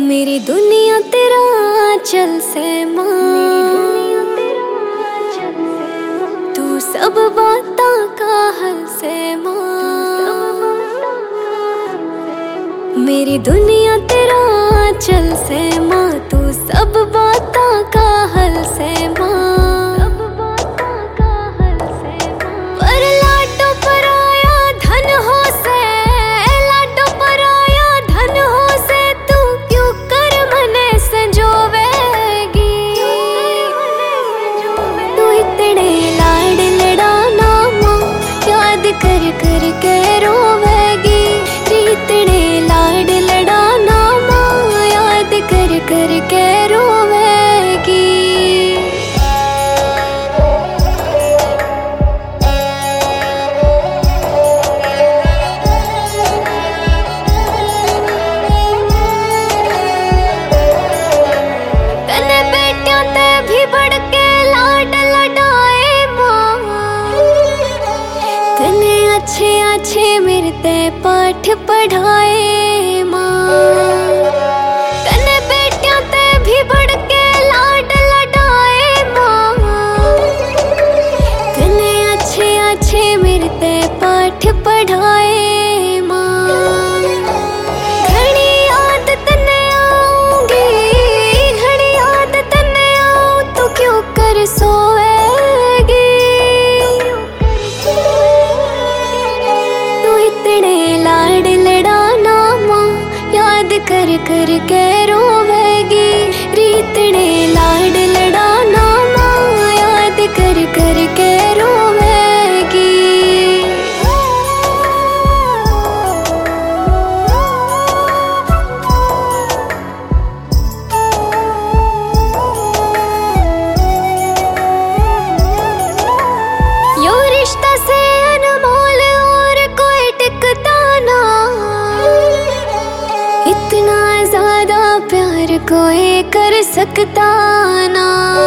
मेरी दुनिया तेरा चल से मां, तू सब बातों का हल से मां। मेरी दुनिया तेरा चल से मां, तू सब बातों का हल से मां। पर लाडो पराया धन हो से, लाडो पराया धन हो से, तू क्यों कर मने संजोवेगी। तू इतने लाड लड़ाना मां, याद कर कर के रोवेगी। इतने लाड लड़ाना मां, याद कर कर के रोवेगी। तने बेटियों ते भी बढ़ के लाड लड़ाए मां, तने अच्छे अच्छे मेरे ते पाठ पढ़ाए मां। तने बेटियों ते भी बढ़ के लाड लड़ाए मां, तने अच्छे अच्छे मेरे ते पाठ पढ़ाए मां। घड़ी याद तने आऊंगी, घड़ी याद तने आऊं, तो क्यों कर सोएगी। तू इतने लाड लड़ाना मां, याद कर कर के रोवेगी। इतने लाड लड़ाना मां, याद कर कर के रोवेगी। यो रिश्ता से अनमोल और कोई टिकता ना, इतना ज्यादा प्यार कोई कर सकता ना।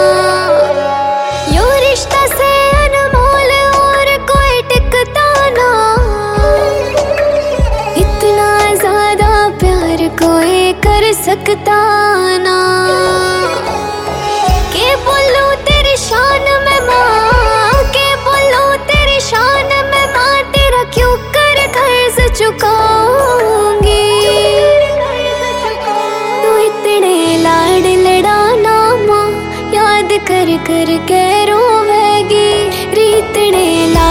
यो रिश्ता से अनमोल और कोई टिकता ना, इतना ज्यादा प्यार कोई कर सकता ना। के बोलूं तेरी शान में मां, के बोलूं तेरी शान में मां, तेरा क्यों कर कर्ज चुकाऊंगी। तू इतने लाड लड़ाना मां, याद कर कर के रोवेगी। इतने